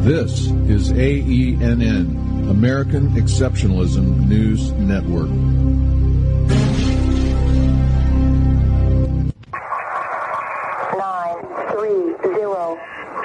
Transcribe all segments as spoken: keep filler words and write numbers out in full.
This is A E N N, American Exceptionalism News Network. Nine, three, zero,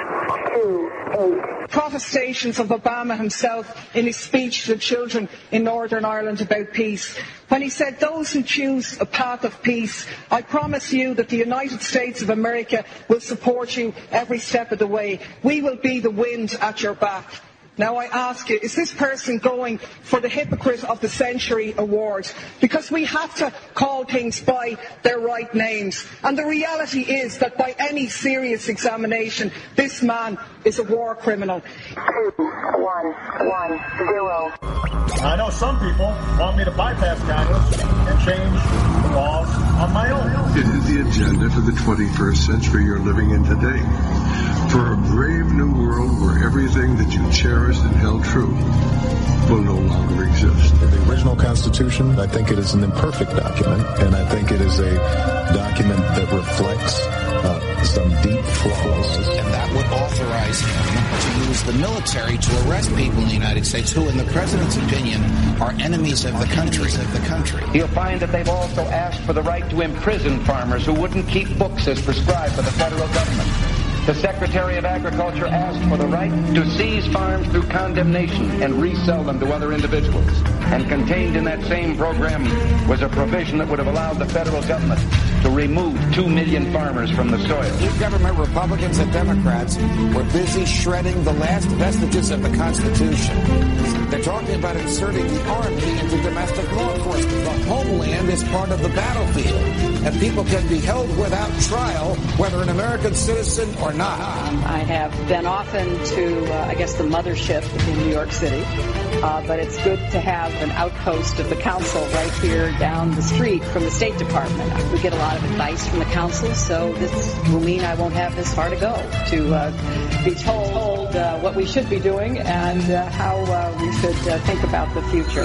two, eight. Protestations of Obama himself in his speech to the children in Northern Ireland about peace, when he said, "Those who choose a path of peace, I promise you that the United States of America will support you every step of the way. We will be the wind at your back." Now I ask you, is this person going for the Hypocrite of the Century award? Because we have to call things by their right names. And the reality is that by any serious examination, this man is a war criminal. Two, one, one, zero. I know some people want me to bypass Congress and change the laws on my own. It is the agenda for the twenty-first century you're living in today. For a brave new world where everything that you cherished and held true will no longer exist. The original Constitution, I think it is an imperfect document, and I think it is a document that reflects uh, some deep flaws. And that would authorize him to use the military to arrest people in the United States who, in the president's opinion, are enemies of the country. Of the country. You'll find that they've also asked for the right to imprison farmers who wouldn't keep books as prescribed by the federal government. The Secretary of Agriculture asked for the right to seize farms through condemnation and resell them to other individuals. And contained in that same program was a provision that would have allowed the federal government to remove two million farmers from the soil. New government, Republicans and Democrats, were busy shredding the last vestiges of the Constitution. They're talking about inserting the Army into domestic law enforcement. The homeland is part of the battlefield, and people can be held without trial, whether an American citizen or not. I have been often to, uh, I guess, the mothership in New York City, uh, but it's good to have an outpost of the council right here down the street from the State Department. We get a lot of advice from the council, so this will mean I won't have this far to go to uh, be told uh, what we should be doing and uh, how uh, we should uh, think about the future.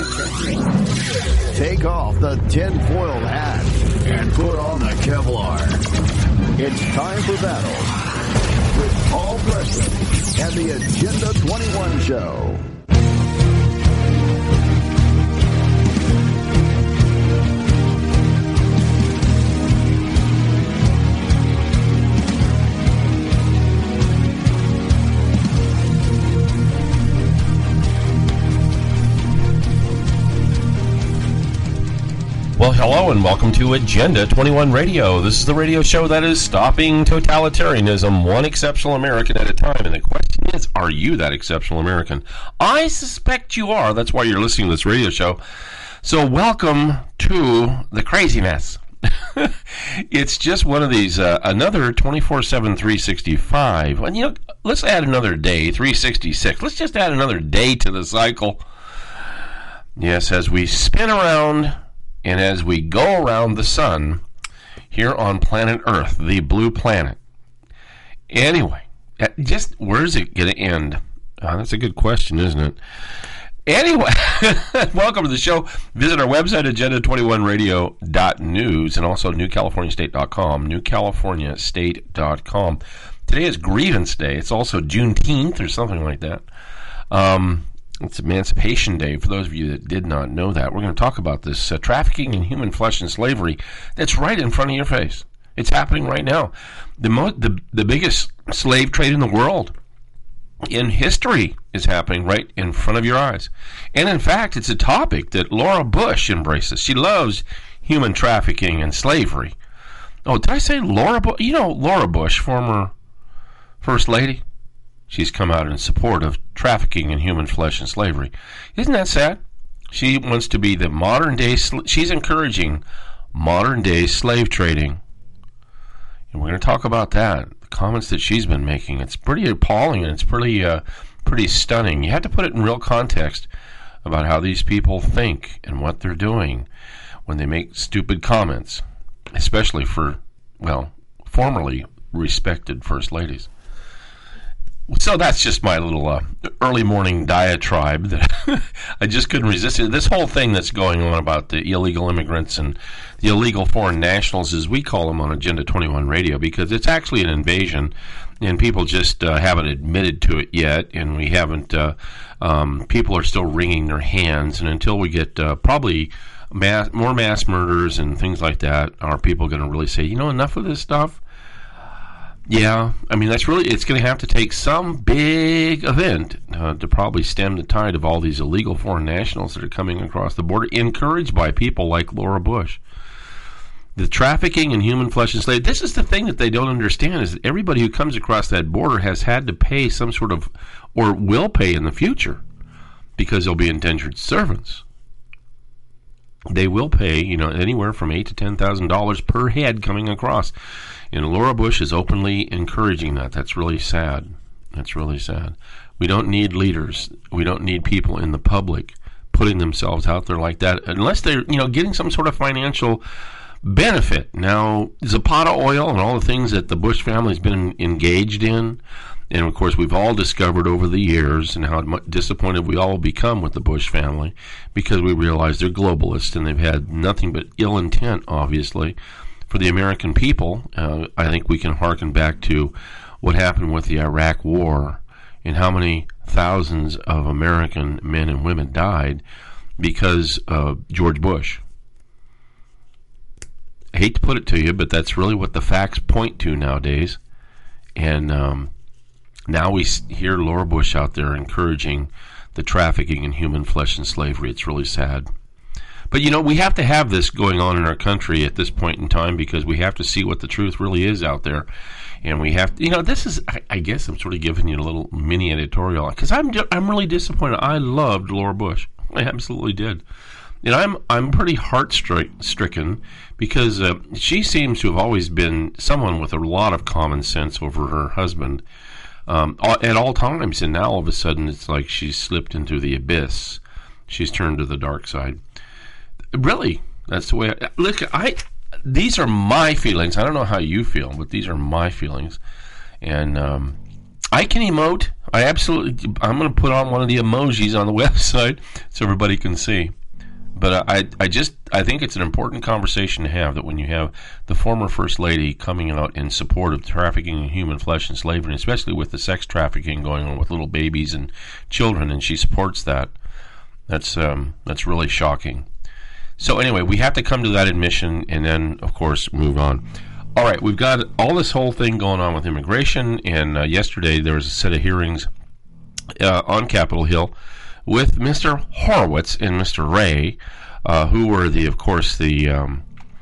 Take off the tinfoil hat and put on the Kevlar. It's time for battle with Paul Preston and the Agenda twenty-one Show. Well, hello and welcome to Agenda twenty-one Radio. This is the radio show that is stopping totalitarianism one exceptional American at a time. And the question is, are you that exceptional American? I suspect you are. That's why you're listening to this radio show. So welcome to the craziness. It's just one of these, uh, another twenty-four seven, three sixty-five. And, you know, let's add another day, three sixty-six. Let's just add another day to the cycle. Yes, as we spin around and as we go around the sun here on planet Earth, the blue planet. Anyway, just where's it going to end? Oh, that's a good question, isn't it? Anyway, welcome to the show. Visit our website, agenda twenty-one radio dot news, and also new california state dot com, new california state dot com. Today is Grievance Day. It's also Juneteenth or something like that. Um... It's Emancipation Day, for those of you that did not know that. We're going to talk about this uh, trafficking in human flesh and slavery that's right in front of your face. It's happening right now. The, mo- the, the biggest slave trade in the world in history is happening right in front of your eyes. And in fact, it's a topic that Laura Bush embraces. She loves human trafficking and slavery. Oh, did I say Laura Bush? You know Laura Bush, former First Lady? She's come out in support of trafficking in human flesh and slavery. Isn't that sad? She wants to be the modern day, sl- she's encouraging modern day slave trading. And we're going to talk about that. The comments that she's been making. It's pretty appalling and it's pretty, uh, pretty stunning. You have to put it in real context about how these people think and what they're doing when they make stupid comments, especially for, well, formerly respected first ladies. So that's just my little uh, early morning diatribe that I just couldn't resist it. This whole thing that's going on about the illegal immigrants and the illegal foreign nationals, as we call them on Agenda twenty-one Radio, because it's actually an invasion. and people just uh, haven't admitted to it yet, and we haven't, uh, um, people are still wringing their hands, and until we get uh, probably mass, more mass murders and things like that, are people going to really say, you know, enough of this stuff? Yeah, I mean, that's really, it's going to have to take some big event uh, to probably stem the tide of all these illegal foreign nationals that are coming across the border, encouraged by people like Laura Bush. The trafficking in human flesh and slave, this is the thing that they don't understand, is that everybody who comes across that border has had to pay some sort of, or will pay in the future, because they'll be indentured servants. They will pay, you know, anywhere from eight to ten thousand dollars per head coming across. And Laura Bush is openly encouraging that. That's really sad. That's really sad. We don't need leaders. We don't need people in the public putting themselves out there like that, unless they're, you know, getting some sort of financial benefit. Now, Zapata oil and all the things that the Bush family's been engaged in, and of course we've all discovered over the years and how disappointed we all become with the Bush family, because we realize they're globalists and they've had nothing but ill intent, obviously, for the American people. uh, I think we can hearken back to what happened with the Iraq War and how many thousands of American men and women died because of George Bush. I hate to put it to you, but that's really what the facts point to nowadays. And um, now we hear Laura Bush out there encouraging the trafficking in human flesh and slavery. It's really sad. But, you know, we have to have this going on in our country at this point in time, because we have to see what the truth really is out there. And we have to, you know, this is, I, I guess I'm sort of giving you a little mini editorial, because I'm I'm really disappointed. I loved Laura Bush. I absolutely did. And I'm I'm pretty heart-stricken, because uh, she seems to have always been someone with a lot of common sense over her husband um, at all times. And now all of a sudden it's like she's slipped into the abyss. She's turned to the dark side. Really, that's the way I, look, I these are my feelings. I don't know how you feel, but these are my feelings. And um, I can emote. I absolutely, I'm going to put on one of the emojis on the website so everybody can see. But I, I just, I think it's an important conversation to have, that when you have the former First Lady coming out in support of trafficking in human flesh and slavery, especially with the sex trafficking going on with little babies and children, and she supports that, that's um, that's really shocking. So anyway, we have to come to that admission and then, of course, move on. All right, we've got all this whole thing going on with immigration, and uh, yesterday there was a set of hearings uh, on Capitol Hill with Mister Horowitz and Mister Wray, uh, who were the, of course, the um,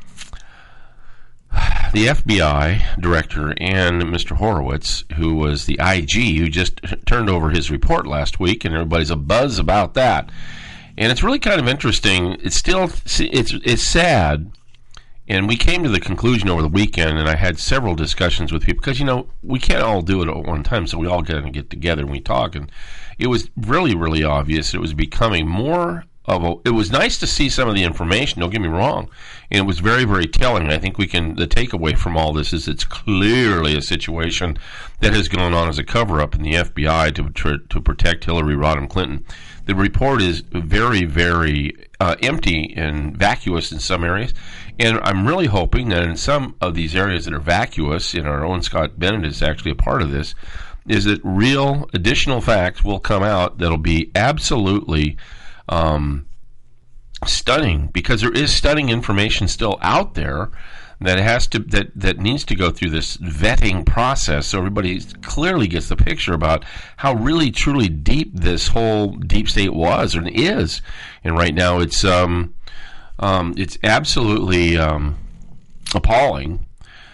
the F B I director, and Mister Horowitz, who was the I G, who just turned over his report last week, and everybody's abuzz about that. And it's really kind of interesting. It's still, it's it's sad. And we came to the conclusion over the weekend, and I had several discussions with people, because, you know, we can't all do it at one time, so we all got to get together and we talk. And it was really, really obvious. It was becoming more of a, it was nice to see some of the information, don't get me wrong. And it was very, very telling. I think we can, the takeaway from all this is it's clearly a situation that has gone on as a cover-up in the F B I to, to, to protect Hillary Rodham Clinton. The report is very, very uh, empty and vacuous in some areas, and I'm really hoping that in some of these areas that are vacuous, and our own Scott Bennett is actually a part of this, is that real additional facts will come out that'll be absolutely um, stunning, because there is stunning information still out there that has to that that needs to go through this vetting process, so everybody clearly gets the picture about how really truly deep this whole deep state was and is. And right now it's um um it's absolutely um appalling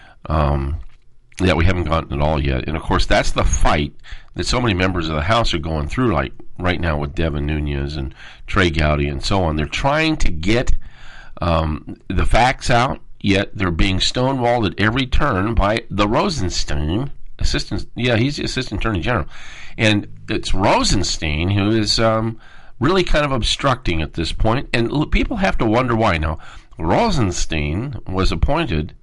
um that we haven't gotten it all yet. And of course that's the fight that so many members of the House are going through, like right now with Devin Nunes and Trey Gowdy and so on. They're trying to get um the facts out, yet they're being stonewalled at every turn by the Rosenstein assistant. Yeah, he's the assistant attorney general, and it's Rosenstein who is um, really kind of obstructing at this point. And l- people have to wonder why. Now, Rosenstein was appointed.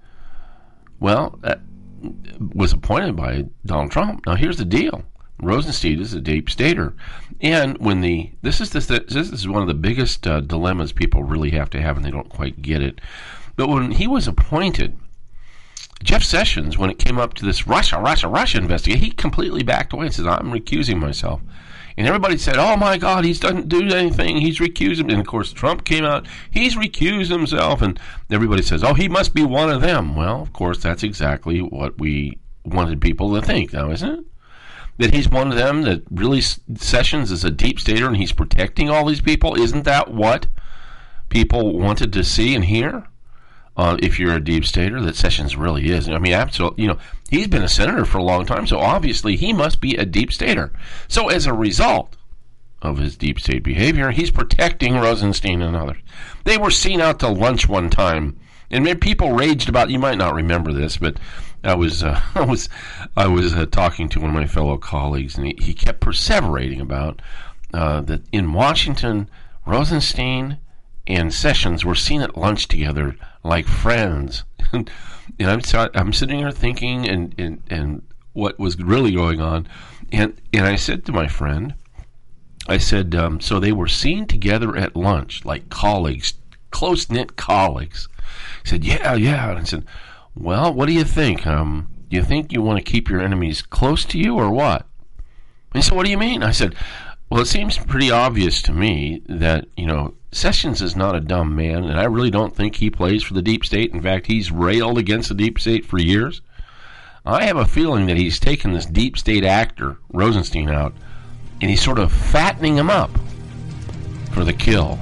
Well, uh, was appointed by Donald Trump. Now, here's the deal: Rosenstein is a deep stater, and when the this is this this is one of the biggest uh, dilemmas people really have to have, and they don't quite get it. But when he was appointed, Jeff Sessions, when it came up to this Russia, Russia, Russia investigation, he completely backed away and says, I'm recusing myself. And everybody said, oh, my God, he doesn't do anything. He's recused him. And, of course, Trump came out. He's recused himself. And everybody says, oh, he must be one of them. Well, of course, that's exactly what we wanted people to think now, isn't it? That he's one of them, that really Sessions is a deep stater and he's protecting all these people. Isn't that what people wanted to see and hear? Uh, if you're a deep stater, that Sessions really is. I mean, absolutely, you know, he's been a senator for a long time, so obviously he must be a deep stater. So as a result of his deep state behavior, he's protecting Rosenstein and others. They were seen out to lunch one time, and people raged about. You might not remember this, but I was uh, I was I was uh, talking to one of my fellow colleagues, and he, he kept perseverating about uh, that in Washington, Rosenstein and Sessions were seen at lunch together like friends. And I'm I'm sitting there thinking and, and, and what was really going on. And and I said to my friend, I said, um, so they were seen together at lunch like colleagues, close-knit colleagues. He said, yeah, yeah. And I said, well, what do you think? Um, do you think you want to keep your enemies close to you or what? And he said, what do you mean? I said, well, it seems pretty obvious to me that, you know, Sessions is not a dumb man, and I really don't think he plays for the deep state. In fact, he's railed against the deep state for years. I have a feeling that he's taken this deep state actor, Rosenstein, out, and he's sort of fattening him up for the kill.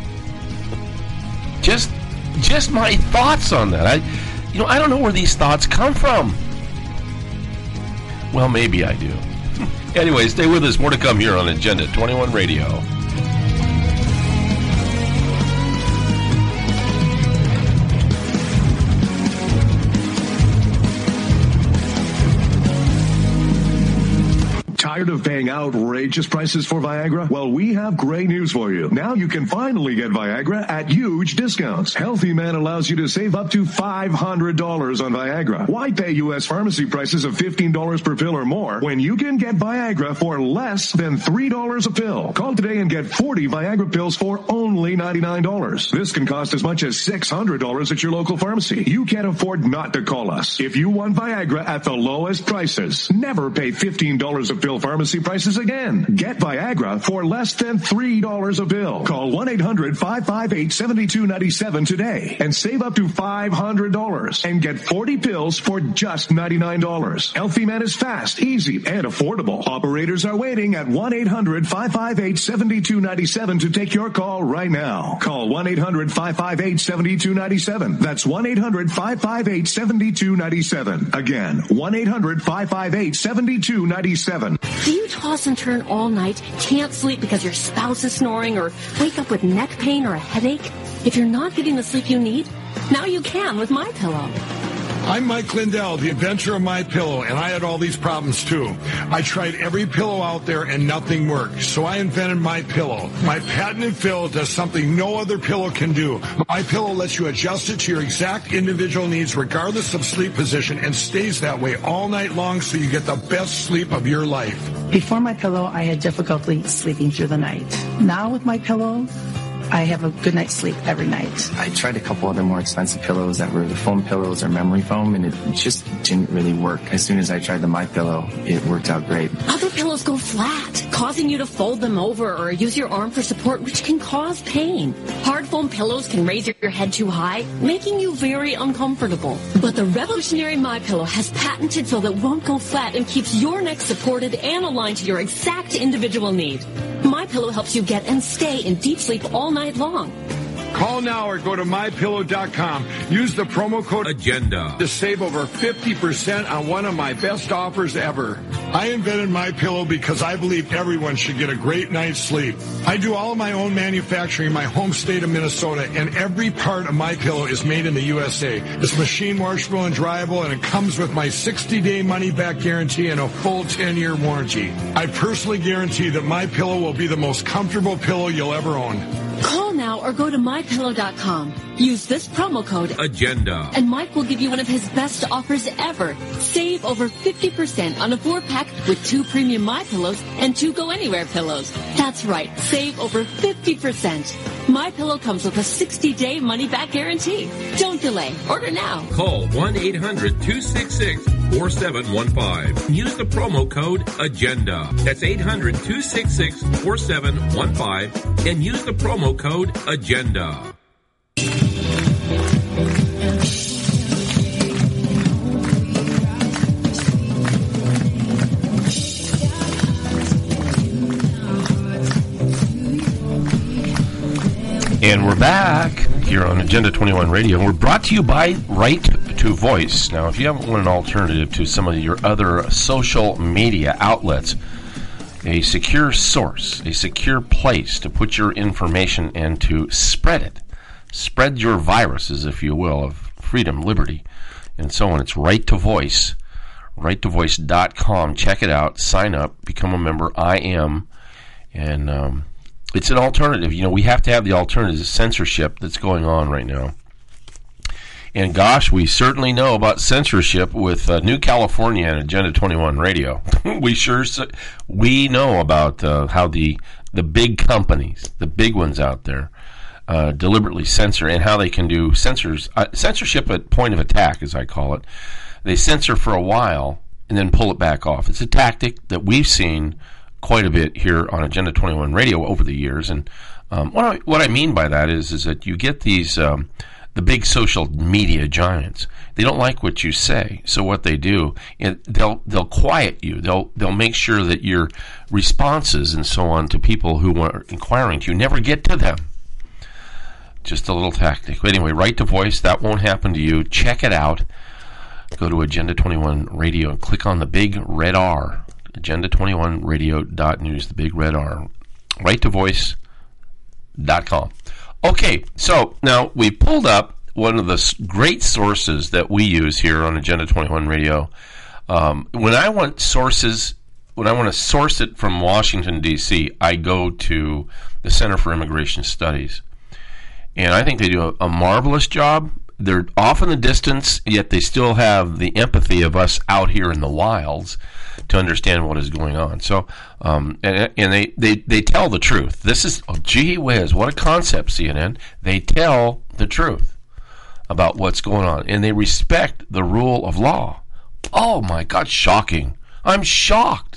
Just, just my thoughts on that. I, you know, I don't know where these thoughts come from. Well, maybe I do. Anyway, stay with us. More to come here on Agenda twenty-one Radio. Tired of paying outrageous prices for Viagra? Well, we have great news for you. Now you can finally get Viagra at huge discounts. Healthy Man allows you to save up to five hundred dollars on Viagra. Why pay U S pharmacy prices of fifteen dollars per pill or more when you can get Viagra for less than three dollars a pill? Call today and get forty Viagra pills for only ninety-nine dollars. This can cost as much as six hundred dollars at your local pharmacy. You can't afford not to call us. If you want Viagra at the lowest prices, never pay fifteen dollars a pill pharmacy prices again. Get Viagra for less than three dollars a pill. Call one eight hundred five five eight seven two nine seven today and save up to five hundred dollars and get forty pills for just ninety-nine dollars. Healthy Man is fast, easy, and affordable. Operators are waiting at one eight hundred five five eight seven two nine seven to take your call right now. Call one eight hundred five five eight seven two nine seven. That's one eight hundred five five eight seven two nine seven. Again, one eight hundred five five eight seven two nine seven. Do you toss and turn all night, can't sleep because your spouse is snoring, or wake up with neck pain or a headache? If you're not getting the sleep you need, now you can with MyPillow. I'm Mike Lindell, the inventor of MyPillow, and I had all these problems too. I tried every pillow out there and nothing worked, so I invented MyPillow. My patented fill does something no other pillow can do. MyPillow lets you adjust it to your exact individual needs regardless of sleep position and stays that way all night long so you get the best sleep of your life. Before MyPillow, I had difficulty sleeping through the night. Now with MyPillow, I have a good night's sleep every night. I tried a couple other more expensive pillows that were the foam pillows or memory foam, and it just didn't really work. As soon as I tried the MyPillow, it worked out great. Other pillows go flat, causing you to fold them over or use your arm for support, which can cause pain. Hard foam pillows can raise your head too high, making you very uncomfortable. But the revolutionary MyPillow has patented fill that won't go flat and keeps your neck supported and aligned to your exact individual need. MyPillow helps you get and stay in deep sleep all night long. Call now or go to my pillow dot com. Use the promo code AGENDA to save over fifty percent on one of my best offers ever. I invented MyPillow because I believe everyone should get a great night's sleep. I do all of my own manufacturing in my home state of Minnesota, and every part of MyPillow is made in the U S A. It's machine washable and dryable, and it comes with my sixty-day money-back guarantee and a full ten-year warranty. I personally guarantee that MyPillow will be the most comfortable pillow you'll ever own. Call now or go to my pillow dot com. Use this promo code AGENDA, and Mike will give you one of his best offers ever. Save over fifty percent on a four-pack with two premium MyPillows and two Go Anywhere pillows. That's right, save over fifty percent. MyPillow comes with a sixty-day money-back guarantee. Don't delay. Order now. Call one eight hundred two six six four seven one five. Use the promo code AGENDA. That's eight hundred two six six four seven one five and use the promo code AGENDA. And we're back here on Agenda twenty-one Radio. We're brought to you by Right to Voice. Now, if you haven't want an alternative to some of your other social media outlets, a secure source, a secure place to put your information and to spread it, spread your viruses, if you will, of freedom, liberty, and so on. It's Right to Voice, right to voice dot com. Check it out. Sign up. Become a member. I am. And, um... it's an alternative. You know, we have to have the alternative censorship that's going on right now. And gosh, we certainly know about censorship with uh, New California and Agenda twenty-one Radio. we sure we know about uh, how the the big companies, the big ones out there, uh, deliberately censor, and how they can do censors uh, censorship at point of attack, as I call it. They censor for a while and then pull it back off. It's a tactic that we've seen quite a bit here on Agenda twenty-one Radio over the years, and um, what I, what I mean by that is is that you get these um, the big social media giants. They don't like what you say, so what they do, it, they'll they'll quiet you. They'll they'll make sure that your responses and so on to people who are inquiring to you never get to them. Just a little tactic. But anyway, Right to Voice, that won't happen to you. Check it out. Go to Agenda twenty-one Radio and click on the big red R. Agenda twenty-one radio dot news, the big red R, right to voice dot com. Okay, so now we pulled up one of the great sources that we use here on Agenda twenty-one Radio. Um, when I want sources, when I want to source it from Washington, D C, I go to the Center for Immigration Studies. And I think they do a, a marvelous job. They're off in the distance, yet they still have the empathy of us out here in the wilds to understand what is going on. So, um, and, and they, they, they tell the truth. This is, oh, gee whiz, what a concept, C N N. They tell the truth about what's going on, and they respect the rule of law. Oh, my God, shocking. I'm shocked.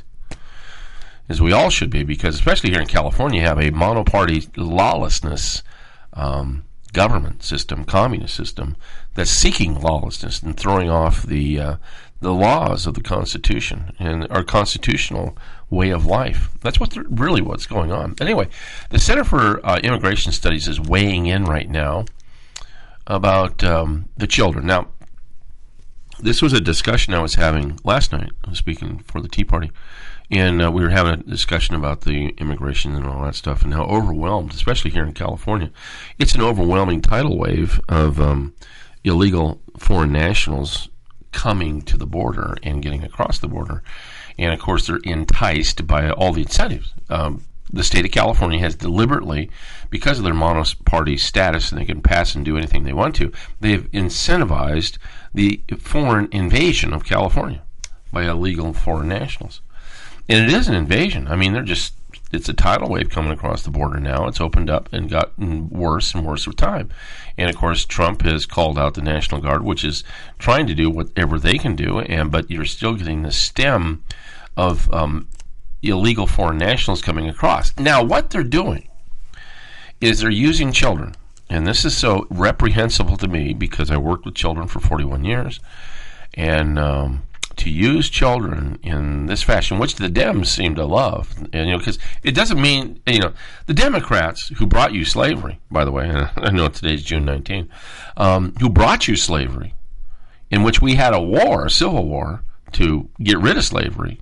As we all should be, because especially here in California, you have a monoparty lawlessness um government system, communist system, that's seeking lawlessness and throwing off the uh, the laws of the Constitution and our constitutional way of life. That's what really what's going on. Anyway, the Center for uh, Immigration Studies is weighing in right now about um, the children. Now, this was a discussion I was having last night. I was speaking for the Tea Party. And uh, we were having a discussion about the immigration and all that stuff and how overwhelmed, especially here in California, it's an overwhelming tidal wave of um, illegal foreign nationals coming to the border and getting across the border. And, of course, they're enticed by all the incentives. Um, the state of California has deliberately, because of their monoparty status and they can pass and do anything they want to, they've incentivized the foreign invasion of California by illegal foreign nationals. And it is an invasion. I mean, they're just, it's a tidal wave coming across the border now. It's opened up and gotten worse and worse with time. And, of course, Trump has called out the National Guard, which is trying to do whatever they can do, and but you're still getting the stem of um, illegal foreign nationals coming across. Now, what they're doing is they're using children. And this is so reprehensible to me because I worked with children for forty-one years. And um, to use children in this fashion, which the Dems seem to love, and you know, because it doesn't mean, you know, the Democrats who brought you slavery, by the way, I know today's June nineteenth, um, who brought you slavery, in which we had a war, a civil war, to get rid of slavery.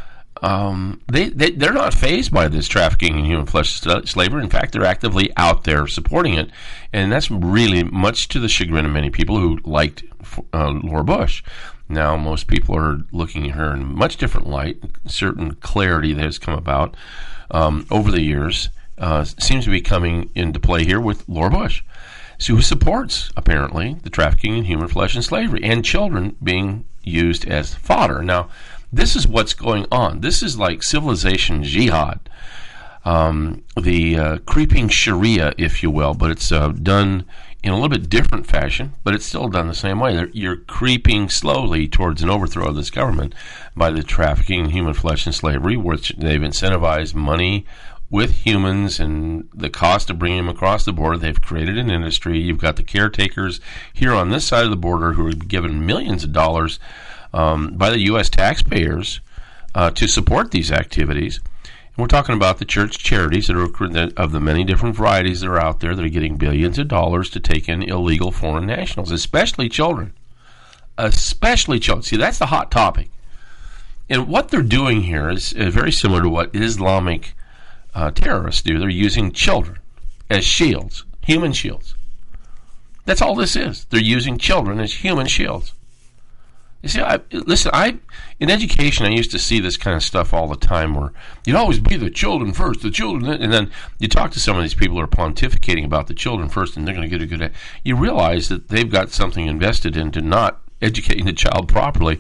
Um, they, they, they're not fazed by this trafficking in human flesh slavery. In fact, they're actively out there supporting it. And that's really much to the chagrin of many people who liked uh, Laura Bush. Now, most people are looking at her in a much different light. Certain clarity that has come about um, over the years uh, seems to be coming into play here with Laura Bush, so who supports, apparently, the trafficking in human flesh and slavery, and children being used as fodder. Now, this is what's going on. This is like civilization jihad. um, the uh, creeping Sharia, if you will, but it's uh, done in a little bit different fashion, but it's still done the same way. They're, you're creeping slowly towards an overthrow of this government by the trafficking in human flesh and slavery, which they've incentivized money with humans and the cost of bringing them across the border. They've created an industry. You've got the caretakers here on this side of the border who are given millions of dollars um, by the U S taxpayers uh, to support these activities. And we're talking about the church charities that are of the many different varieties that are out there that are getting billions of dollars to take in illegal foreign nationals, especially children. Especially children. See, that's the hot topic. And what they're doing here is uh, very similar to what Islamic Uh, terrorists do. They're using children as shields, human shields. That's all this is. They're using children as human shields. You see, I, listen, I in education, I used to see this kind of stuff all the time where you'd always be the children first, the children, and then you talk to some of these people who are pontificating about the children first and they're going to get a good, you realize that they've got something invested into not educating the child properly.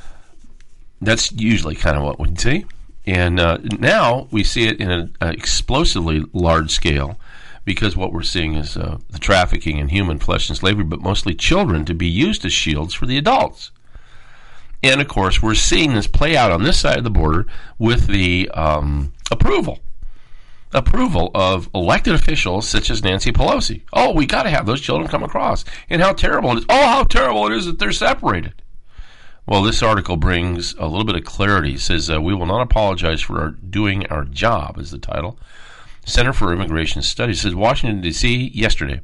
That's usually kind of what we see. And uh, now we see it in an uh, explosively large scale because what we're seeing is uh, the trafficking in human flesh and slavery, but mostly children to be used as shields for the adults. And, of course, we're seeing this play out on this side of the border with the um, approval. Approval of elected officials such as Nancy Pelosi. Oh, we got to have those children come across. And how terrible it is. Oh, how terrible it is that they're separated. Well, this article brings a little bit of clarity. It says, uh, we will not apologize for our doing our job, is the title. Center for Immigration Studies says, Washington, D C, yesterday.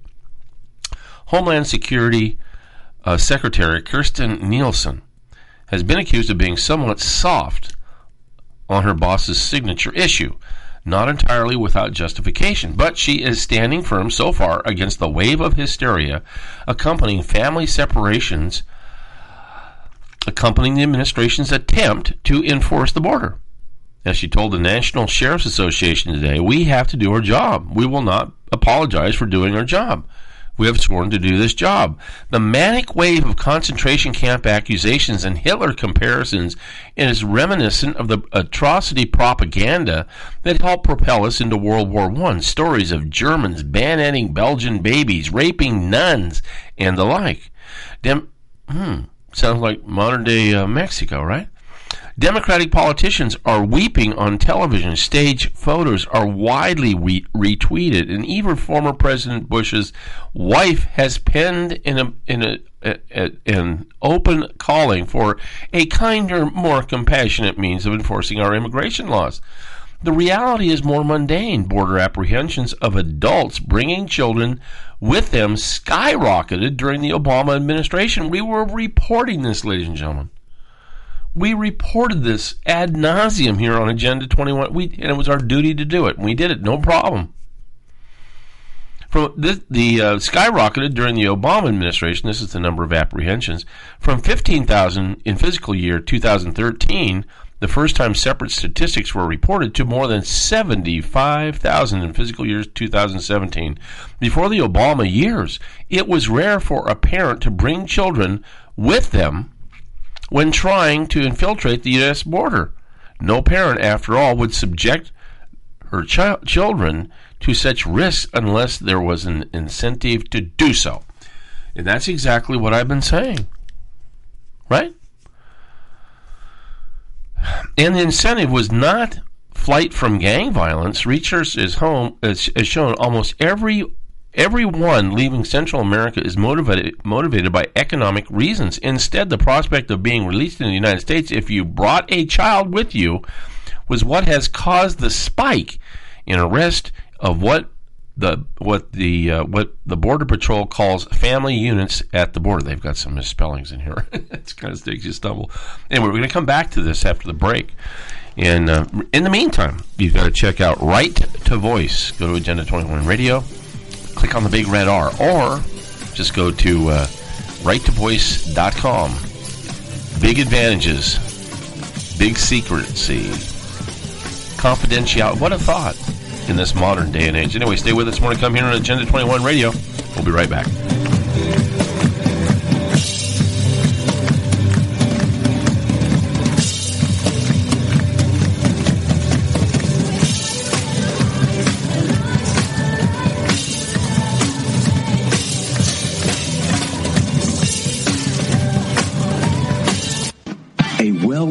Homeland Security uh, Secretary Kirstjen Nielsen has been accused of being somewhat soft on her boss's signature issue. Not entirely without justification, but she is standing firm so far against the wave of hysteria accompanying family separations accompanying the administration's attempt to enforce the border. As she told the National Sheriff's Association today, we have to do our job. We will not apologize for doing our job. We have sworn to do this job. The manic wave of concentration camp accusations and Hitler comparisons is reminiscent of the atrocity propaganda that helped propel us into World War One. Stories of Germans bayoneting Belgian babies, raping nuns, and the like. Dem- hmm. Sounds like modern-day uh, Mexico, right? Democratic politicians are weeping on television. Stage photos are widely re- retweeted, and even former President Bush's wife has penned in a in a, a, a an open calling for a kinder, more compassionate means of enforcing our immigration laws. The reality is more mundane. Border apprehensions of adults bringing children with them skyrocketed during the Obama administration. We were reporting this, ladies and gentlemen. We reported this ad nauseum here on Agenda twenty-one, we, and it was our duty to do it. And we did it, no problem. From the, the uh, skyrocketed during the Obama administration. This is the number of apprehensions from fifteen thousand in fiscal year two thousand thirteen. The first time separate statistics were reported, to more than seventy-five thousand in fiscal year two thousand seventeen. Before the Obama years, it was rare for a parent to bring children with them when trying to infiltrate the U S border. No parent, after all, would subject her ch- children to such risks unless there was an incentive to do so. And that's exactly what I've been saying. Right? And the incentive was not flight from gang violence. Research is home has shown almost every everyone leaving Central America is motivated motivated by economic reasons. Instead, the prospect of being released in the United States if you brought a child with you was what has caused the spike in arrest of what the what the uh, what the Border Patrol calls family units at the border. They've got some misspellings in here. It's kind of makes you stumble. Anyway, we're going to come back to this after the break. And uh, in the meantime, you've got to check out Right to Voice. Go to Agenda twenty-one Radio, click on the big red R, or just go to uh, right to voice dot com. Big advantages, big secrecy, confidentiality. What a thought in this modern day and age. Anyway, stay with us. More to come here on Agenda twenty-one Radio. We'll be right back.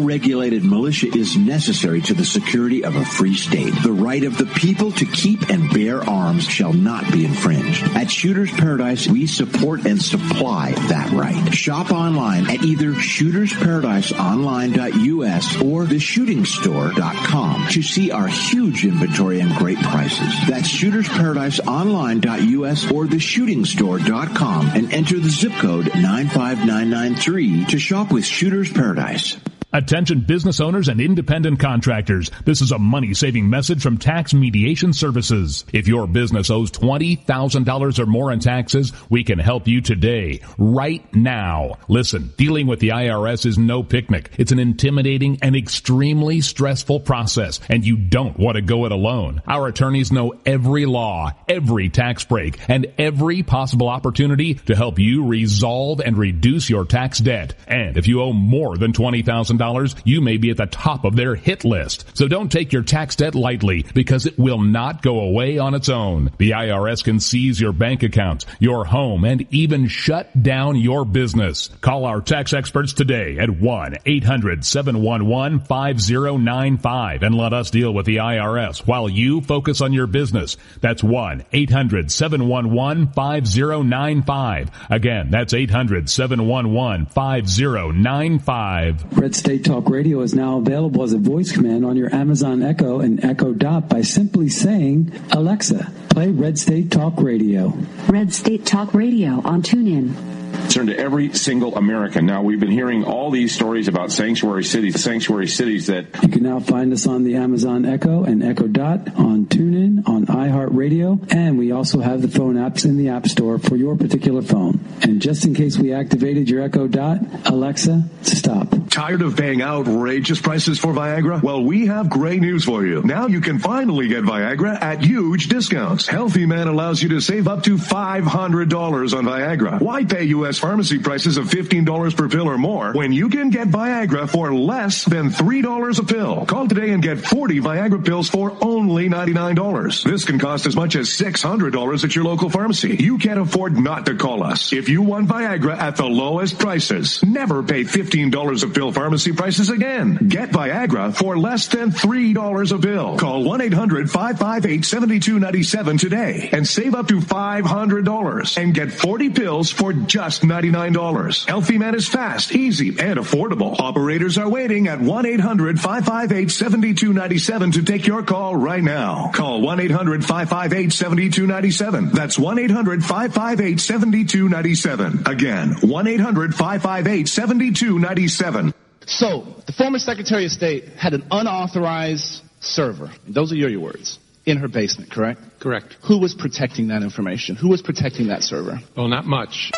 unregulated militia is necessary to the security of a free state. The right of the people to keep and bear arms shall not be infringed. At Shooters Paradise, we support and supply that right. Shop online at either shooters paradise online dot u s or the shooting store dot com to see our huge inventory and great prices. That's shooters paradise online dot u s or the shooting store dot com and enter the zip code nine five nine nine three to shop with Shooters Paradise. Attention business owners and independent contractors. This is a money-saving message from Tax Mediation Services. If your business owes twenty thousand dollars or more in taxes, we can help you today, right now. Listen, dealing with the I R S is no picnic. It's an intimidating and extremely stressful process, and you don't want to go it alone. Our attorneys know every law, every tax break, and every possible opportunity to help you resolve and reduce your tax debt. And if you owe more than twenty thousand dollars, you may be at the top of their hit list. So don't take your tax debt lightly, because it will not go away on its own. The I R S can seize your bank accounts, your home, and even shut down your business. Call our tax experts today at one eight hundred seven one one five zero nine five and let us deal with the I R S while you focus on your business. That's one eight hundred seven one one five zero nine five. Again, that's eight hundred seven one one five zero nine five. Red State Talk Radio is now available as a voice command on your Amazon Echo and Echo Dot by simply saying, Alexa, play Red State Talk Radio. Red State Talk Radio on TuneIn. Concern to every single American. Now, we've been hearing all these stories about sanctuary cities, sanctuary cities that... You can now find us on the Amazon Echo and Echo Dot, on TuneIn, on iHeartRadio, and we also have the phone apps in the App Store for your particular phone. And just in case we activated your Echo Dot, Alexa, stop. Tired of paying outrageous prices for Viagra? Well, we have great news for you. Now you can finally get Viagra at huge discounts. Healthy Man allows you to save up to five hundred dollars on Viagra. Why pay U S pharmacy prices of fifteen dollars per pill or more when you can get Viagra for less than three dollars a pill? Call today and get forty Viagra pills for only ninety-nine dollars. This can cost as much as six hundred dollars at your local pharmacy. You can't afford not to call us. If you want Viagra at the lowest prices, never pay fifteen dollars a pill pharmacy prices again. Get Viagra for less than three dollars a pill. Call one eight hundred five five eight seven two nine seven today and save up to five hundred dollars and get forty pills for just ninety-nine dollars. Healthy Man is fast, easy, and affordable. Operators are waiting at one eight hundred five five eight seven two nine seven to take your call right now. Call one eight hundred five five eight seven two nine seven. That's one eight hundred five five eight seven two nine seven. Again, one eight hundred five five eight seven two nine seven. So, the former Secretary of State had an unauthorized server. Those are your, your words. In her basement, correct? Correct. Who was protecting that information? Who was protecting that server? Well, not much.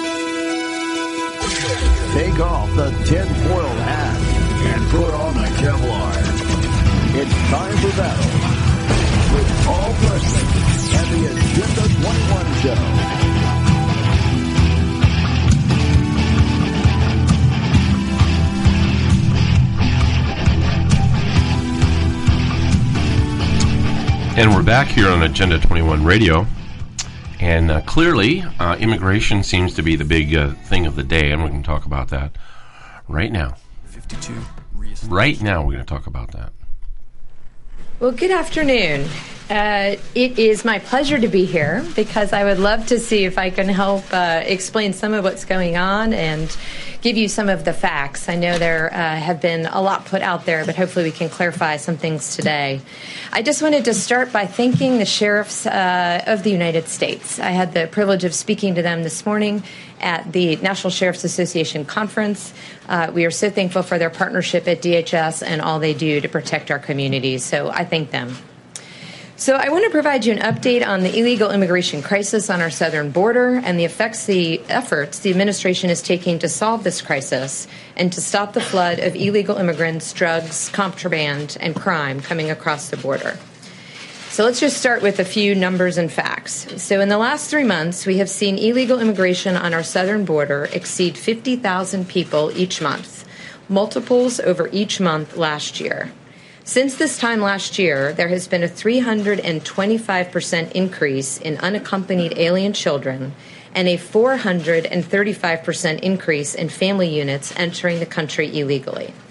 Take off the tinfoil hat and put on the Kevlar. It's time for battle with Paul Preston and the Agenda twenty-one Show. And we're back here on Agenda twenty-one Radio, and uh, clearly uh, immigration seems to be the big uh, thing of the day, and we're going to talk about that right now. fifty-two Right now we're going to talk about that. Well, good afternoon. Uh, it is my pleasure to be here because I would love to see if I can help uh, explain some of what's going on and give you some of the facts. I know there uh, have been a lot put out there, but hopefully we can clarify some things today. I just wanted to start by thanking the sheriffs uh, of the United States. I had the privilege of speaking to them this morning at the National Sheriff's Association Conference. Uh, we are so thankful for their partnership at D H S and all they do to protect our communities, so I thank them. So I want to provide you an update on the illegal immigration crisis on our southern border and the effects, the efforts the administration is taking to solve this crisis and to stop the flood of illegal immigrants, drugs, contraband, and crime coming across the border. So let's just start with a few numbers and facts. So in the last three months, we have seen illegal immigration on our southern border exceed fifty thousand people each month, multiples over each month last year. Since this time last year, there has been a three hundred twenty-five percent increase in unaccompanied alien children and a four hundred thirty-five percent increase in family units entering the country illegally.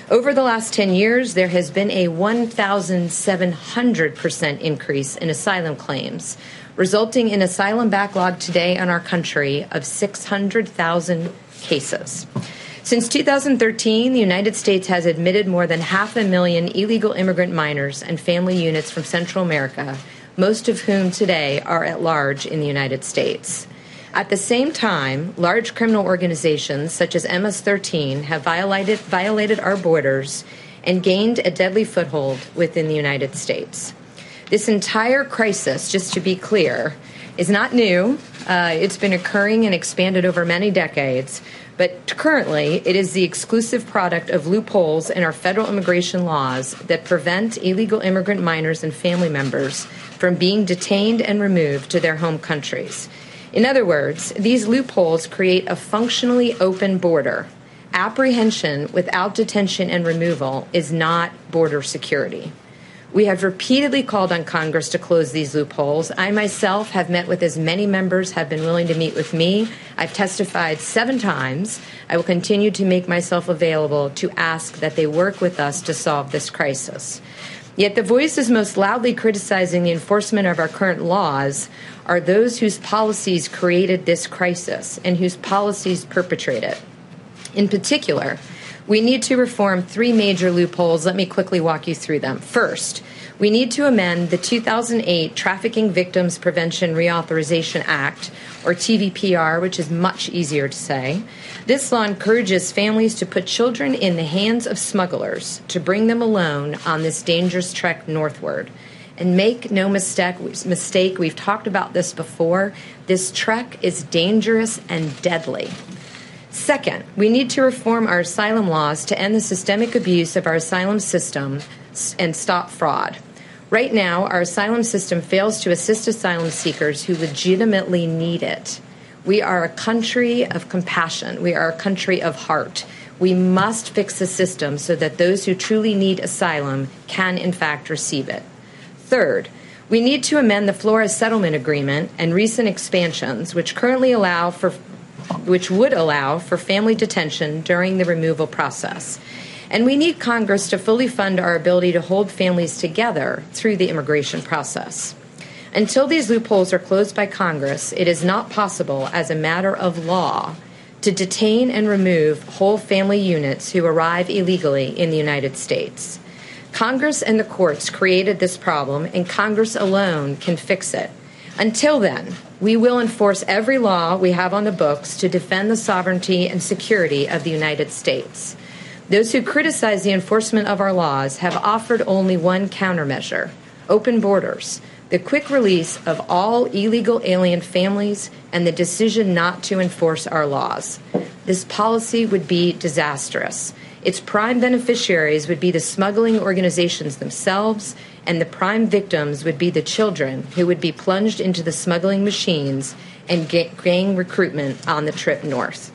Over the last ten years, there has been a one thousand seven hundred percent increase in asylum claims, resulting in asylum backlog today in our country of six hundred thousand cases. Since two thousand thirteen, the United States has admitted more than half a million illegal immigrant minors and family units from Central America, most of whom today are at large in the United States. At the same time, large criminal organizations such as M S thirteen have violated, violated our borders and gained a deadly foothold within the United States. This entire crisis, just to be clear, is not new. Uh, it's been occurring and expanded over many decades, but currently it is the exclusive product of loopholes in our federal immigration laws that prevent illegal immigrant minors and family members from being detained and removed to their home countries. In other words, these loopholes create a functionally open border. Apprehension without detention and removal is not border security. We have repeatedly called on Congress to close these loopholes. I myself have met with as many members have been willing to meet with me. I've testified seven times. I will continue to make myself available to ask that they work with us to solve this crisis. Yet the voices most loudly criticizing the enforcement of our current laws are those whose policies created this crisis and whose policies perpetrate it. In particular, we need to reform three major loopholes. Let me quickly walk you through them. First, we need to amend the two thousand eight Trafficking Victims Prevention Reauthorization Act, or T V P R, which is much easier to say. This law encourages families to put children in the hands of smugglers to bring them alone on this dangerous trek northward. And make no mistake, mistake, we've talked about this before, this trek is dangerous and deadly. Second, we need to reform our asylum laws to end the systemic abuse of our asylum system and stop fraud. Right now, our asylum system fails to assist asylum seekers who legitimately need it. We are a country of compassion. We are a country of heart. We must fix the system so that those who truly need asylum can, in fact, receive it. Third, we need to amend the Flores Settlement Agreement and recent expansions, which currently allow for which would allow for family detention during the removal process. And we need Congress to fully fund our ability to hold families together through the immigration process. Until these loopholes are closed by Congress, it is not possible as a matter of law to detain and remove whole family units who arrive illegally in the United States. Congress and the courts created this problem, and Congress alone can fix it. Until then, we will enforce every law we have on the books to defend the sovereignty and security of the United States. Those who criticize the enforcement of our laws have offered only one countermeasure: open borders, the quick release of all illegal alien families, and the decision not to enforce our laws. This policy would be disastrous. Its prime beneficiaries would be the smuggling organizations themselves, and the prime victims would be the children who would be plunged into the smuggling machines and gang recruitment on the trip north.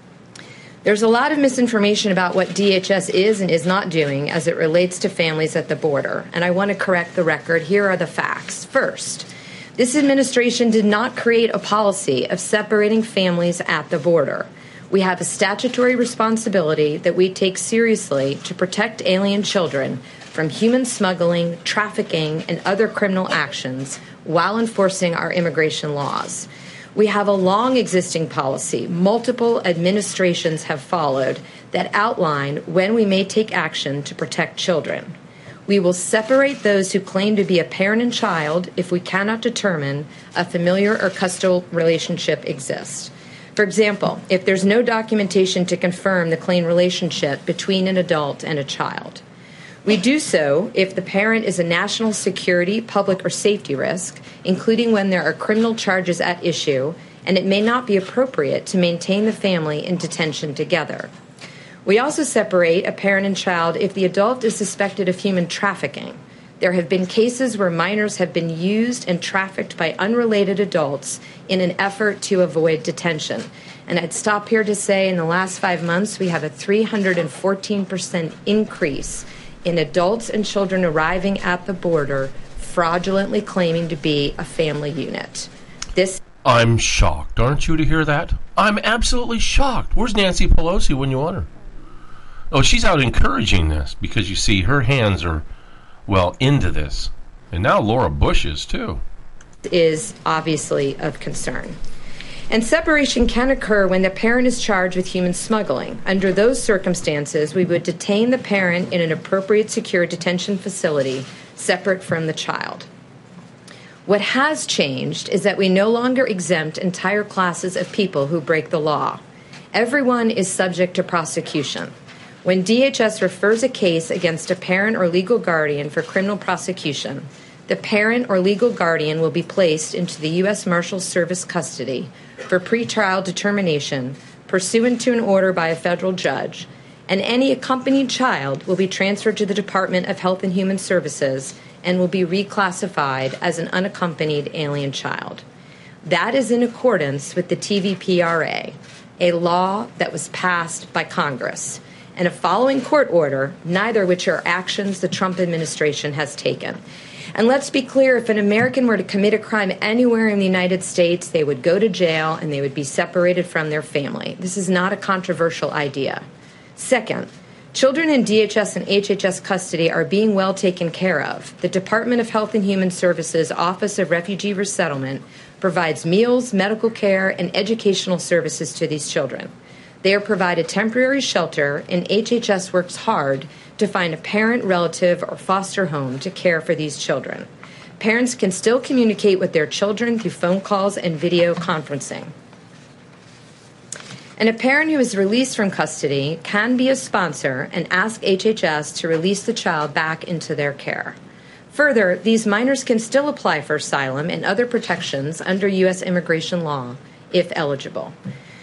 There's a lot of misinformation about what D H S is and is not doing as it relates to families at the border, and I want to correct the record. Here are the facts. First, this administration did not create a policy of separating families at the border. We have a statutory responsibility that we take seriously to protect alien children from human smuggling, trafficking, and other criminal actions while enforcing our immigration laws. We have a long existing policy multiple administrations have followed that outline when we may take action to protect children. We will separate those who claim to be a parent and child if we cannot determine a familiar or custodial relationship exists. For example, if there's no documentation to confirm the claimed relationship between an adult and a child. We do so if the parent is a national security, public, or safety risk, including when there are criminal charges at issue, and it may not be appropriate to maintain the family in detention together. We also separate a parent and child if the adult is suspected of human trafficking. There have been cases where minors have been used and trafficked by unrelated adults in an effort to avoid detention. And I'd stop here to say in the last five months, we have a three hundred fourteen percent increase in adults and children arriving at the border fraudulently claiming to be a family unit. This I'm shocked, aren't you, to hear that? I'm absolutely shocked. Where's Nancy Pelosi when you want her? Oh, she's out encouraging this because you see her hands are, well, into this. And now Laura Bush is, too. Is obviously of concern. And separation can occur when the parent is charged with human smuggling. Under those circumstances, we would detain the parent in an appropriate secure detention facility separate from the child. What has changed is that we no longer exempt entire classes of people who break the law. Everyone is subject to prosecution. When D H S refers a case against a parent or legal guardian for criminal prosecution, the parent or legal guardian will be placed into the U S Marshals Service custody for pretrial determination pursuant to an order by a federal judge, and any accompanied child will be transferred to the Department of Health and Human Services and will be reclassified as an unaccompanied alien child. That is in accordance with the T V P R A, a law that was passed by Congress, and a following court order, neither of which are actions the Trump administration has taken. And let's be clear, if an American were to commit a crime anywhere in the United States, they would go to jail and they would be separated from their family. This is not a controversial idea. Second, children in D H S and H H S custody are being well taken care of. The Department of Health and Human Services Office of Refugee Resettlement provides meals, medical care, and educational services to these children. They are provided temporary shelter, and H H S works hard to find a parent, relative, or foster home to care for these children. Parents can still communicate with their children through phone calls and video conferencing. And a parent who is released from custody can be a sponsor and ask H H S to release the child back into their care. Further, these minors can still apply for asylum and other protections under U S immigration law if eligible.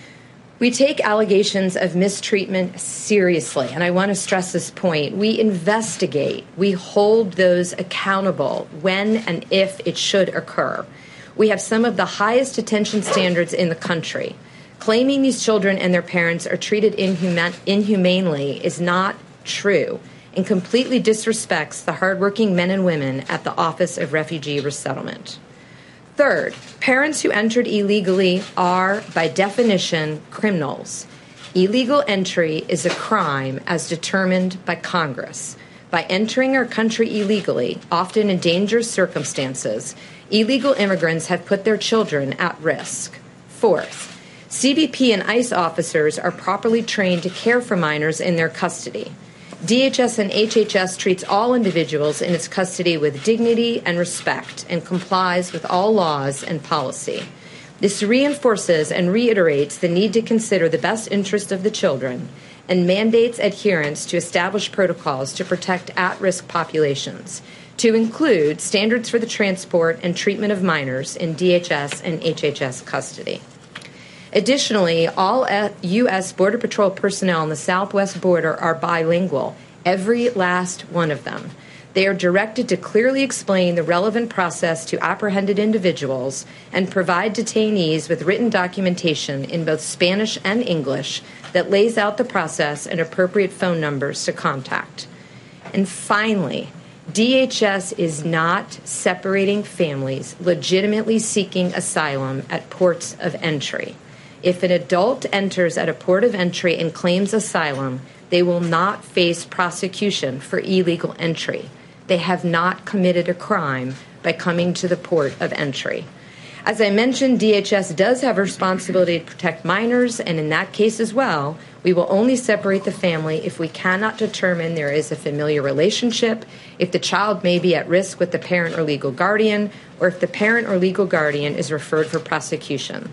We take allegations of mistreatment seriously, and I want to stress this point. We investigate. We hold those accountable when and if it should occur. We have some of the highest detention standards in the country. Claiming these children and their parents are treated inhuman- inhumanely is not true and completely disrespects the hardworking men and women at the Office of Refugee Resettlement. Third, parents who entered illegally are, by definition, criminals. Illegal entry is a crime as determined by Congress. By entering our country illegally, often in dangerous circumstances, illegal immigrants have put their children at risk. Fourth, C B P and ICE officers are properly trained to care for minors in their custody. D H S and H H S treats all individuals in its custody with dignity and respect and complies with all laws and policy. This reinforces and reiterates the need to consider the best interest of the children and mandates adherence to established protocols to protect at-risk populations, to include standards for the transport and treatment of minors in D H S and H H S custody. Additionally, all U S Border Patrol personnel on the southwest border are bilingual, every last one of them. They are directed to clearly explain the relevant process to apprehended individuals and provide detainees with written documentation in both Spanish and English that lays out the process and appropriate phone numbers to contact. And finally, D H S is not separating families legitimately seeking asylum at ports of entry. If an adult enters at a port of entry and claims asylum, they will not face prosecution for illegal entry. They have not committed a crime by coming to the port of entry. As I mentioned, D H S does have a responsibility to protect minors, and in that case as well, we will only separate the family if we cannot determine there is a familiar relationship, if the child may be at risk with the parent or legal guardian, or if the parent or legal guardian is referred for prosecution.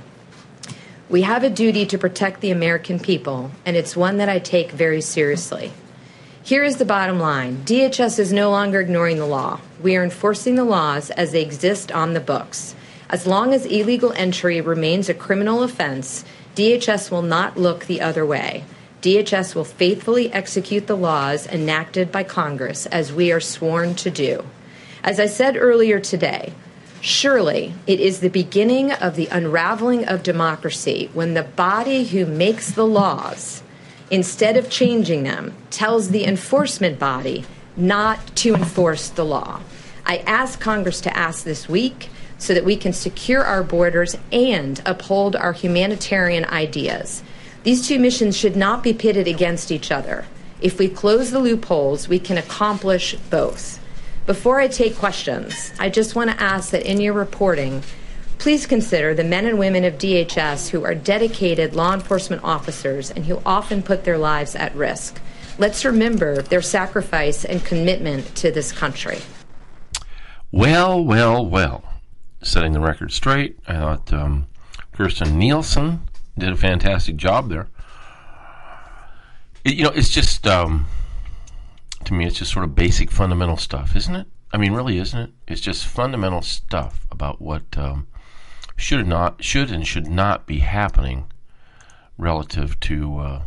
We have a duty to protect the American people, and it's one that I take very seriously. Here is the bottom line. D H S is no longer ignoring the law. We are enforcing the laws as they exist on the books. As long as illegal entry remains a criminal offense, D H S will not look the other way. D H S will faithfully execute the laws enacted by Congress as we are sworn to do. As I said earlier today, surely it is the beginning of the unraveling of democracy when the body who makes the laws, instead of changing them, tells the enforcement body not to enforce the law. I ask Congress to ask this week so that we can secure our borders and uphold our humanitarian ideas. These two missions should not be pitted against each other. If we close the loopholes, we can accomplish both. Before I take questions, I just want to ask that in your reporting, please consider the men and women of D H S who are dedicated law enforcement officers and who often put their lives at risk. Let's remember their sacrifice and commitment to this country. Well, well, well. Setting the record straight, I thought um, Kirstjen Nielsen did a fantastic job there. It, you know, it's just, um, to me, it's just sort of basic fundamental stuff, isn't it? I mean, really, isn't it? It's just fundamental stuff about what um, should not, should and should not be happening relative to uh,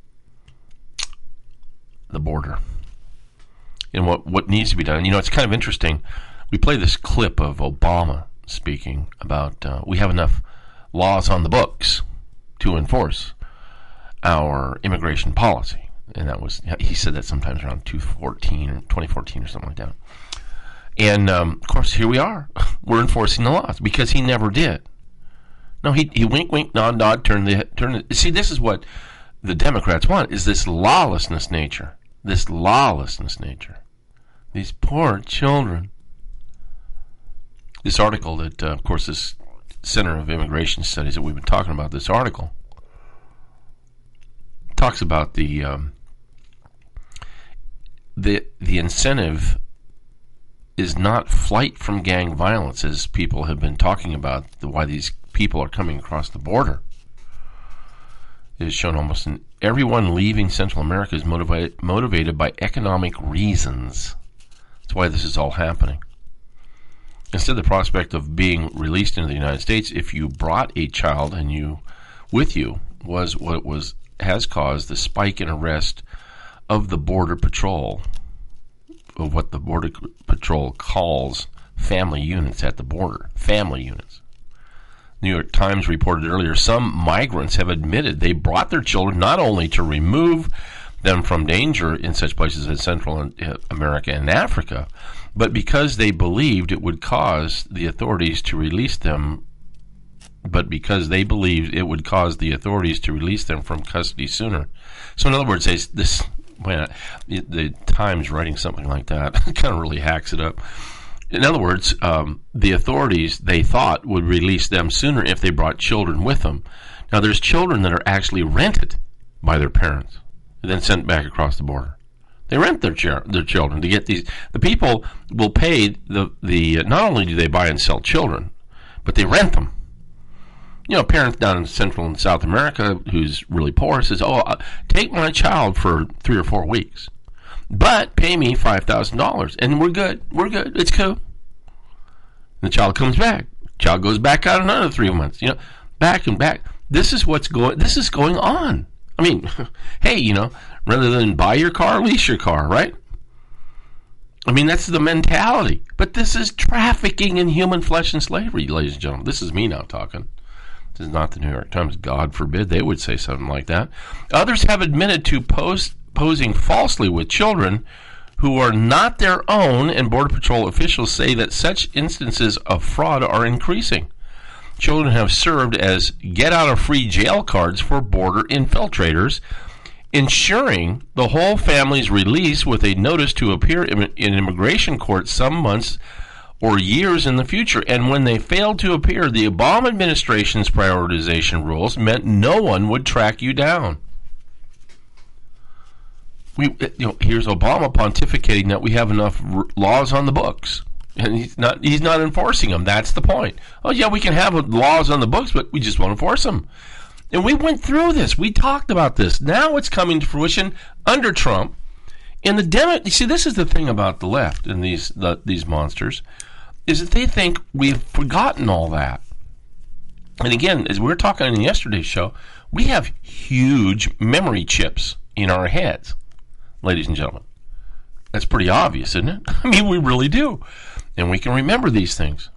the border and what, what needs to be done. You know, it's kind of interesting. We play this clip of Obama speaking about uh, we have enough laws on the books to enforce our immigration policy. And that was, he said that sometimes around two fourteen or twenty fourteen or something like that. And, um, of course, here we are. We're enforcing the laws because he never did. No, he, he wink, wink, nod, nod, turn the, turn the, see, this is what the Democrats want, is this lawlessness nature. This lawlessness nature. These poor children. This article that, uh, of course, this Center of Immigration Studies that we've been talking about, this article, talks about the um, the the incentive is not flight from gang violence, as people have been talking about, the, why these people are coming across the border. It is shown almost in everyone leaving Central America is motivated motivated by economic reasons. That's why this is all happening. Instead, the prospect of being released into the United States, if you brought a child and you with you, was what was has caused the spike in arrest of the Border Patrol, of what the Border Patrol calls family units at the border. Family units. New York Times reported earlier, some migrants have admitted they brought their children not only to remove them from danger in such places as Central America and Africa, but because they believed it would cause the authorities to release them, but because they believed it would cause the authorities to release them from custody sooner. So in other words, they, this, well, the Times writing something like that kind of really hacks it up. In other words, um, the authorities, they thought, would release them sooner if they brought children with them. Now, there's children that are actually rented by their parents and then sent back across the border. They rent their ch- their children to get these. The people will pay the the. Not only do they buy and sell children, but they rent them. You know, parents down in Central and South America who's really poor says, "Oh, uh, take my child for three or four weeks, but pay me five thousand dollars, and we're good. We're good. It's cool." And the child comes back. Child goes back out another three months. You know, back and back. This is what's going. This is going on. I mean, hey, you know, rather than buy your car, lease your car, right? I mean, that's the mentality. But this is trafficking in human flesh and slavery, ladies and gentlemen. This is me now talking. This is not the New York Times. God forbid they would say something like that. Others have admitted to pose, posing falsely with children who are not their own, and Border Patrol officials say that such instances of fraud are increasing. Children have served as get-out-of-free-jail cards for border infiltrators, ensuring the whole family's release with a notice to appear in immigration court some months or years in the future. And when they failed to appear, the Obama administration's prioritization rules meant no one would track you down. We, you know, here's Obama pontificating that we have enough r- laws on the books. And he's not he's not enforcing them. That's the point. Oh, yeah, we can have laws on the books, but we just won't enforce them. And we went through this. We talked about this. Now it's coming to fruition under Trump. And the Demo- you see, this is the thing about the left and these the, these monsters, is that they think we've forgotten all that. And again, as we were talking in yesterday's show, we have huge memory chips in our heads, ladies and gentlemen. That's pretty obvious, isn't it? I mean, we really do. And we can remember these things.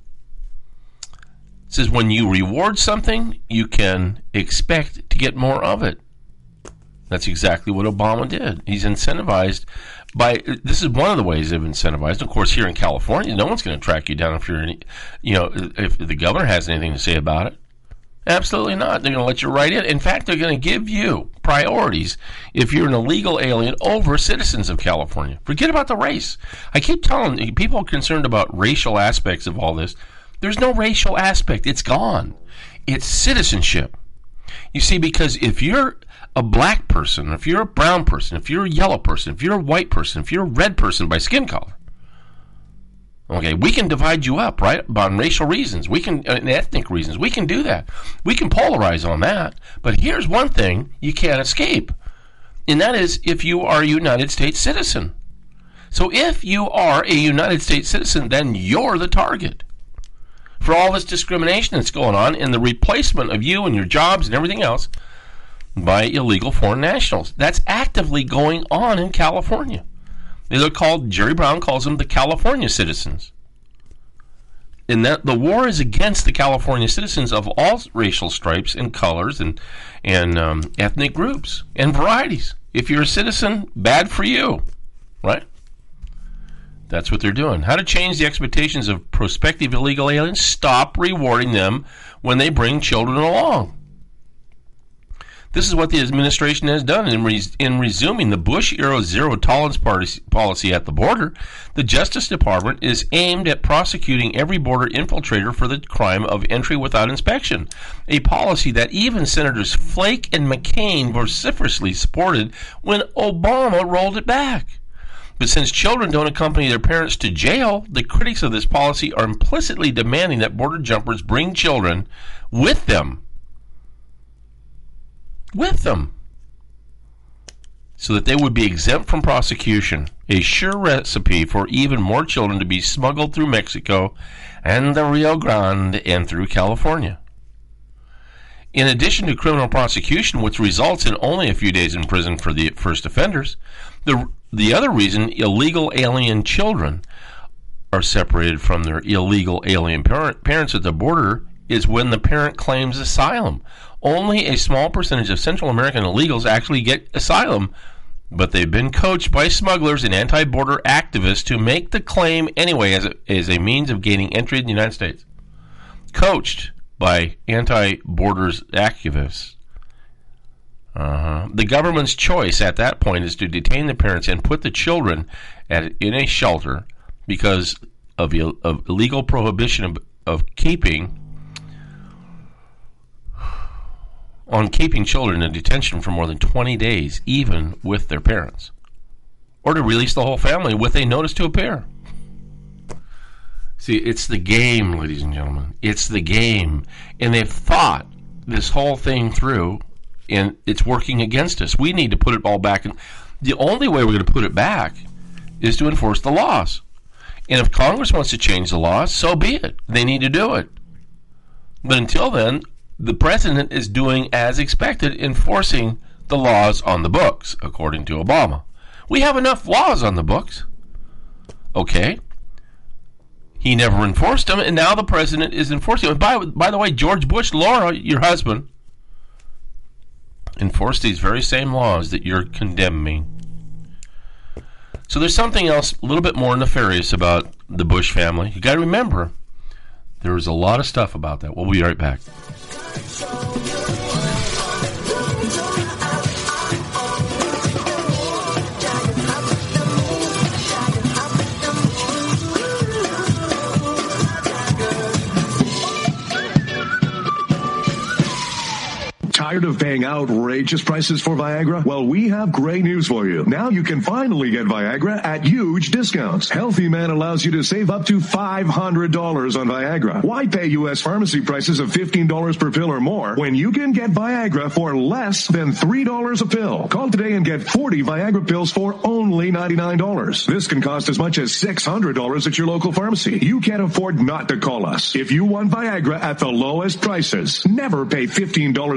It says when you reward something, you can expect to get more of it. That's exactly what Obama did. He's incentivized by, this is one of the ways they've incentivized. Of course, here in California, no one's going to track you down if you're, any, you know, if the governor has anything to say about it. Absolutely not. They're going to let you right in. In fact, they're going to give you priorities if you're an illegal alien over citizens of California. Forget about the race. I keep telling you, people are concerned about racial aspects of all this. There's no racial aspect. It's gone. It's citizenship. You see, because if you're a black person, if you're a brown person, if you're a yellow person, if you're a white person, if you're a red person by skin color, okay, we can divide you up, right, on racial reasons. We can, uh, ethnic reasons. We can do that. We can polarize on that. But here's one thing you can't escape, and that is if you are a United States citizen. So if you are a United States citizen, then you're the target for all this discrimination that's going on and the replacement of you and your jobs and everything else by illegal foreign nationals. That's actively going on in California. They're called, Jerry Brown calls them the California citizens. And that the war is against the California citizens of all racial stripes and colors and, and um, ethnic groups and varieties. If you're a citizen, bad for you, right? That's what they're doing. How to change the expectations of prospective illegal aliens? Stop rewarding them when they bring children along. This is what the administration has done in, res- in resuming the Bush-era zero-tolerance policy at the border. The Justice Department is aimed at prosecuting every border infiltrator for the crime of entry without inspection, a policy that even Senators Flake and McCain vociferously supported when Obama rolled it back. But since children don't accompany their parents to jail, the critics of this policy are implicitly demanding that border jumpers bring children with them. With them. So that they would be exempt from prosecution. A sure recipe for even more children to be smuggled through Mexico and the Rio Grande and through California. In addition to criminal prosecution, which results in only a few days in prison for the first offenders, the the other reason illegal alien children are separated from their illegal alien parent, parents at the border is when the parent claims asylum. Only a small percentage of Central American illegals actually get asylum, but they've been coached by smugglers and anti-border activists to make the claim anyway as a, as a means of gaining entry in the United States. Coached by anti-borders activists. Uh-huh. The government's choice at that point is to detain the parents and put the children at, in a shelter because of, of illegal prohibition of, of keeping on keeping children in detention for more than twenty days, even with their parents, or to release the whole family with a notice to appear. See, it's the game, ladies and gentlemen. It's the game. And they've thought this whole thing through, and it's working against us. We need to put it all back. And the only way we're going to put it back is to enforce the laws. And if Congress wants to change the laws, so be it. They need to do it. But until then, the president is doing as expected, enforcing the laws on the books, according to Obama. We have enough laws on the books. Okay. He never enforced them, and now the president is enforcing them. By, by the way, George Bush, Laura, your husband, enforced these very same laws that you're condemning. So there's something else a little bit more nefarious about the Bush family. You got to remember, there was a lot of stuff about that. We'll be right back. Tired of paying outrageous prices for Viagra? Well, we have great news for you. Now you can finally get Viagra at huge discounts. Healthy Man allows you to save up to five hundred dollars on Viagra. Why pay U S pharmacy prices of fifteen dollars per pill or more when you can get Viagra for less than three dollars a pill? Call today and get forty Viagra pills for only ninety-nine dollars. This can cost as much as six hundred dollars at your local pharmacy. You can't afford not to call us. If you want Viagra at the lowest prices, never pay fifteen dollars a pill for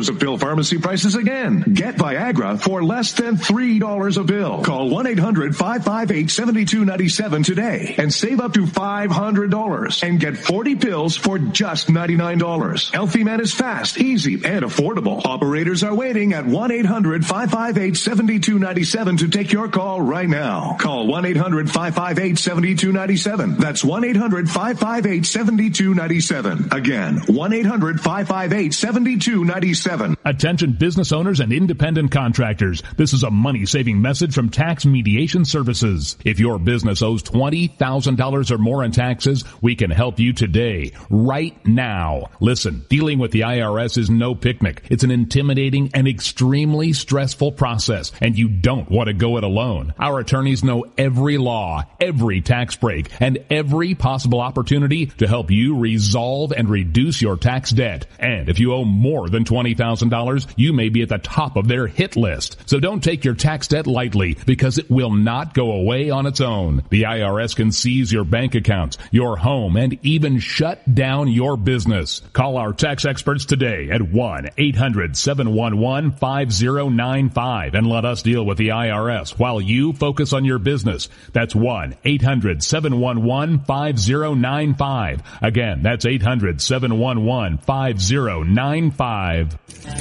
pharmacy prices again. Get Viagra for less than three dollars a pill. Call one eight hundred five five eight seven two nine seven today and save up to five hundred dollars and get forty pills for just ninety-nine dollars. Healthy Man is fast, easy, and affordable. Operators are waiting at one eight hundred five five eight seven two nine seven to take your call right now. Call one eight hundred five five eight seven two nine seven. That's one eight hundred five five eight seven two nine seven. Again, one eight hundred five five eight seven two nine seven. Attention business owners and independent contractors. This is a money-saving message from Tax Mediation Services. If your business owes twenty thousand dollars or more in taxes, we can help you today, right now. Listen, dealing with the I R S is no picnic. It's an intimidating and extremely stressful process, and you don't want to go it alone. Our attorneys know every law, every tax break, and every possible opportunity to help you resolve and reduce your tax debt. And if you owe more than twenty thousand dollars, you may be at the top of their hit list. So don't take your tax debt lightly, because it will not go away on its own. The I R S can seize your bank accounts, your home, and even shut down your business. Call our tax experts today at one eight hundred seven one one five zero nine five and let us deal with the I R S while you focus on your business. That's one eight hundred seven one one five zero nine five. Again, that's eight hundred seven one one five zero nine five.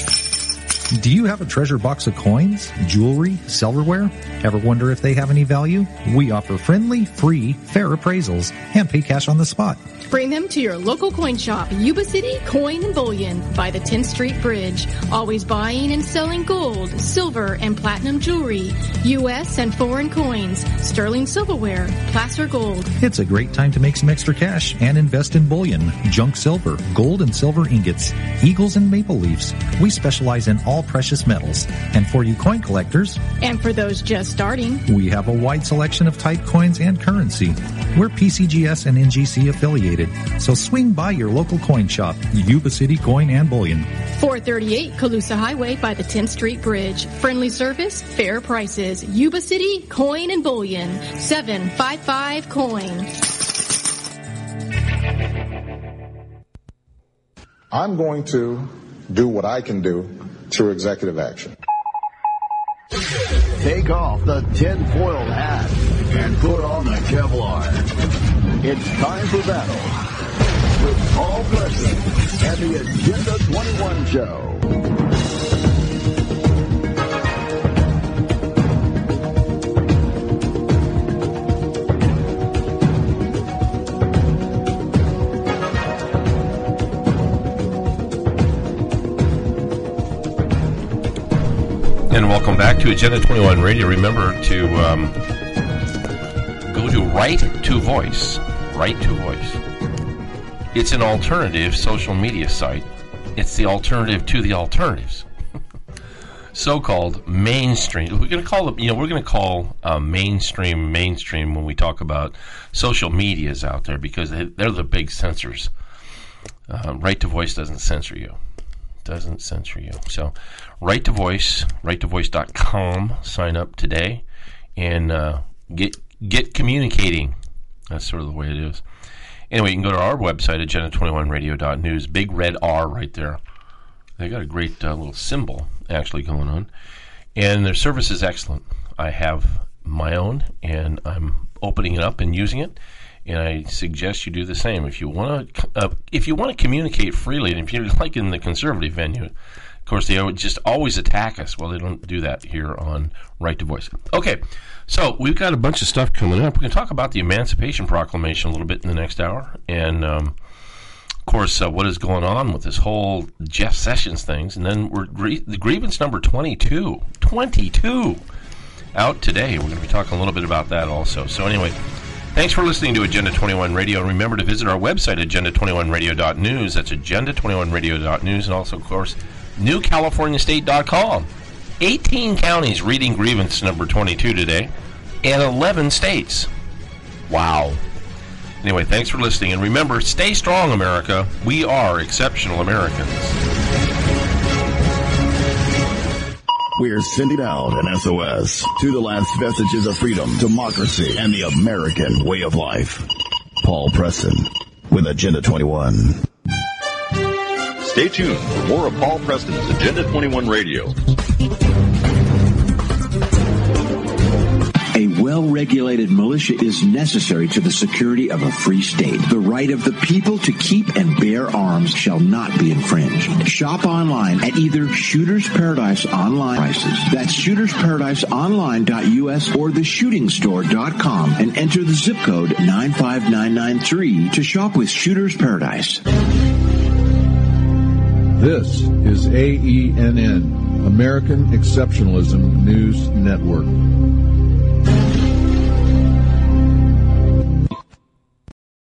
Do you have a treasure box of coins, jewelry, silverware? Ever wonder if they have any value? We offer friendly, free, fair appraisals and pay cash on the spot. Bring them to your local coin shop, Yuba City Coin and Bullion by the tenth Street Bridge. Always buying and selling gold, silver, and platinum jewelry, U S and foreign coins, sterling silverware, placer gold. It's a great time to make some extra cash and invest in bullion, junk silver, gold and silver ingots, eagles and maple leafs. We specialize in all precious metals. And for you coin collectors, and for those just starting, we have a wide selection of type coins and currency. We're P C G S and N G C affiliated. So swing by your local coin shop, Yuba City Coin and Bullion. four thirty-eight Colusa Highway by the tenth Street Bridge. Friendly service, fair prices. Yuba City Coin and Bullion. seven five five coin. I'm going to do what I can do through executive action. Take off the tinfoil hat and put on the Kevlar. It's time for battle with Paul Preston and the Agenda twenty-one Show. And welcome back to Agenda twenty-one Radio. Remember to um, go to Right to Voice. Right to Voice. It's an alternative social media site. It's the alternative to the alternatives. So-called mainstream. We're going to call it, you know, we're going to call uh, mainstream mainstream when we talk about social medias out there, because they, they're the big censors. Uh, Right to Voice doesn't censor you. Doesn't censor you. So, Right to Voice, right to voice dot com. Sign up today and uh, get get communicating. That's sort of the way it is. Anyway, you can go to our website, agenda twenty-one radio dot news. Big red R right there. They got a great uh, little symbol actually going on. And their service is excellent. I have my own, and I'm opening it up and using it. And I suggest you do the same. If you want to, uh, if you want to communicate freely, and if you're like in the conservative venue, of course they would just always attack us. Well, they don't do that here on Right to Voice. Okay, so we've got a bunch of stuff coming up. We're going to talk about the Emancipation Proclamation a little bit in the next hour, and um, of course, uh, what is going on with this whole Jeff Sessions things, and then we're gr- the grievance number twenty-two, twenty-two out today. We're going to be talking a little bit about that also. So anyway. Thanks for listening to Agenda twenty-one Radio. And remember to visit our website, agenda twenty-one radio dot news. That's agenda twenty-one radio dot news. And also, of course, new california state dot com. eighteen counties reading grievance number twenty-two today, and eleven states. Wow. Anyway, thanks for listening. And remember, stay strong, America. We are exceptional Americans. We're sending out an S O S to the last vestiges of freedom, democracy, and the American way of life. Paul Preston with Agenda twenty-one. Stay tuned for more of Paul Preston's Agenda twenty-one Radio. A well-regulated militia is necessary to the security of a free state. The right of the people to keep and bear arms shall not be infringed. Shop online at either Shooters Paradise Online prices. That's shooters paradise online dot U S or the shooting store dot com and enter the zip code nine five nine nine three to shop with Shooters Paradise. This is A E N N, American Exceptionalism News Network.